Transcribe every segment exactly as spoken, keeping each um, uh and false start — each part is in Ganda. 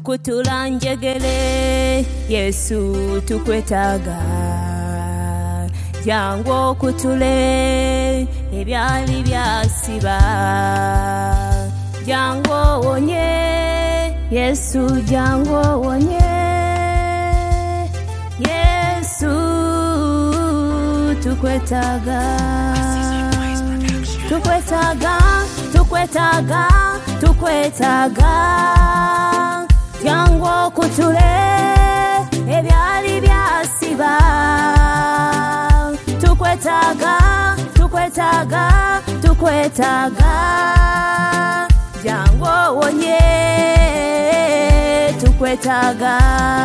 kutula njegere Yesu tukwetaga jangu kutule ebyali byasiba jangu wonye Yesu jangu wonye Yesu tukwetaga tukwetaga tukwetaga tukwetaga jangu kutule ebyali byasiba tukwetaga tukwetaga tukwetaga jangu wonye tukwetaga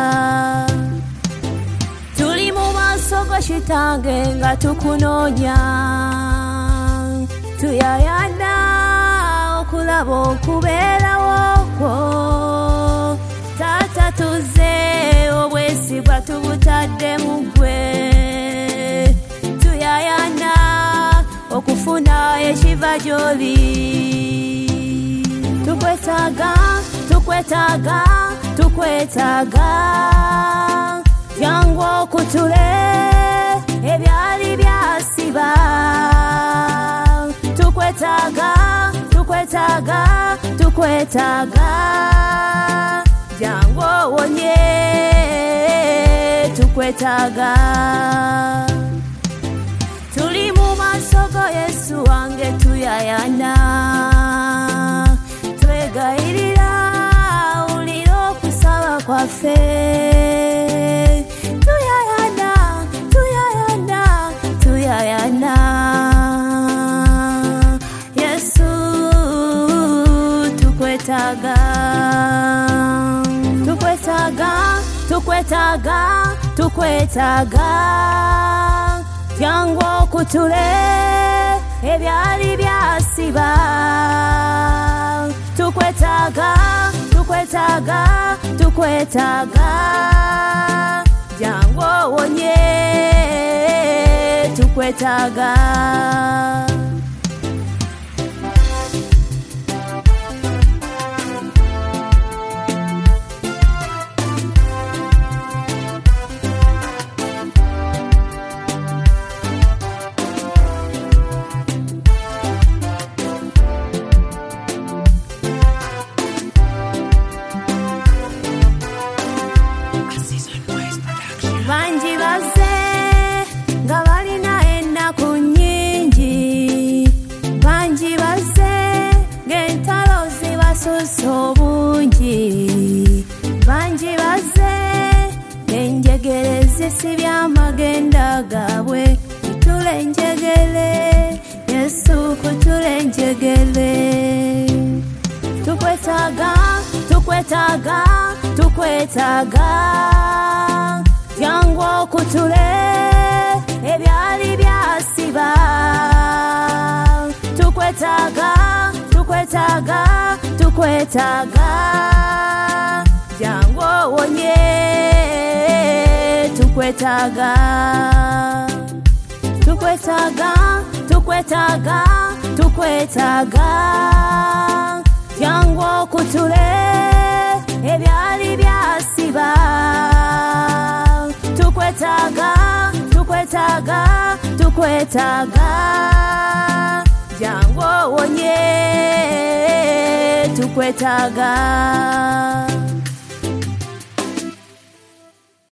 tuli mu maaso go shitange nga tukunonya tuyayana okulaba okubeerawo tata tuze obwesigwa tubutadde mu ggwe tuyayana okufuna ekiva gy'oli tukwetaga tukwetaga tukwetaga jangu okutule ebyali byasiba tukwetaga tukwetaga tukwetaga jangu wonye tukwetaga tuli mu maaso go Yesu wange tuyayana twegayirira ulira okusaba kwaffe tuyayana tuyayana tuyayana Yesu tukwetaga tukwetaga tukwetaga tukwetaga jangu okutule ebyali byasiba tukwetaga tukwetaga tukwetaga jangu wonye tukwetaga banji baze nga balina ennaku nnyingi banji baze ng'entalo zibasusse obungi banji baze ng'enjegere zisibye amagenda gaabwe kutula enjegere Yesu kutula enjegere tukwetaga tukwetaga tukwetaga jangu okutule ebyali byasiba tukwetaga tukwetaga tukwetaga jangu wonye tukwetaga tukwetaga tukwetaga tukwetaga jangu okutule ebyali byasiba tukwetaga tukwetaga tukwetaga jangu wonye tukwetaga